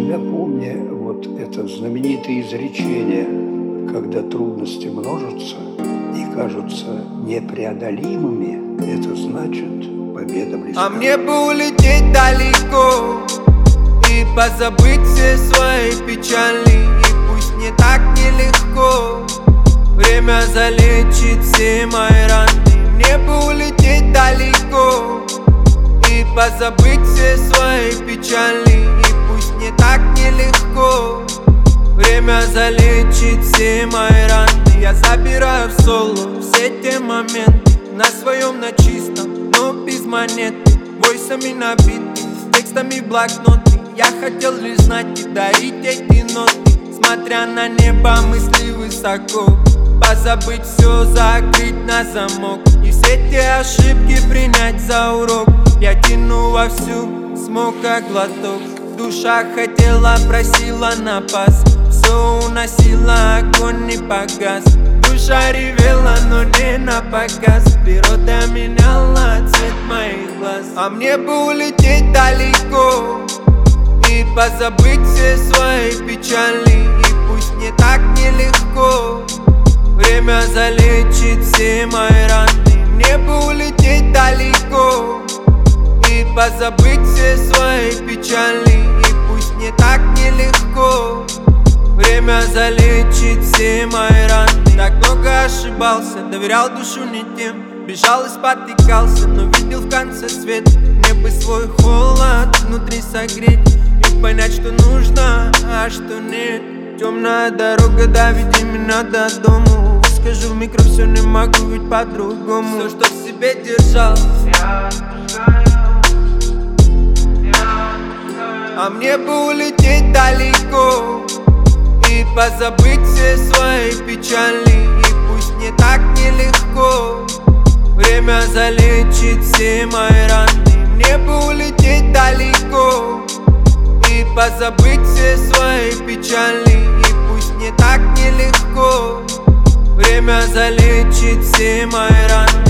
себя помни вот это знаменитое изречение: когда трудности множатся и кажутся непреодолимыми, это значит, победа близка. А мне бы улететь далеко и позабыть все свои печали, и пусть не так нелегко, время залечит все мои раны. Мне бы улететь далеко и позабыть все свои печали, и пусть не так нелегко, время залечит все мои раны. Я забираю в соло все те моменты на своем, на чистом, но без монеты, войсами набиты, с текстами в блокноты. Я хотел лишь знать и дарить эти ноты, смотря на небо, мысли высоко, позабыть все, закрыть на замок, и все те ошибки принять за урок. Я тяну вовсю, смог как глоток, душа хотела, просила на пас, все уносила, огонь не погас. Душа ревела, но не на показ, природа меняла цвет моих глаз. А мне бы улететь далеко и позабыть все свои печали, и пусть не так нелегко, время залечит все мои раны. Мне бы улететь далеко и позабыть все свои печали, и пусть не так нелегко, время залечит все мои раны. Так много ошибался, доверял душу не тем, бежал и спотыкался, но видел в конце свет. Мне бы свой холод внутри согреть и понять, что нужно, а что нет. Темная дорога, доведи меня до дому, скажу в микро, все не могу, ведь по-другому. Все, что в себе держал, я отпускаю. А мне бы улететь далеко и позабыть все свои печали, и пусть не так нелегко, время залечит все мои раны. Мне бы улететь далеко и позабыть все свои печали, и пусть не так нелегко, время залечит все мои раны.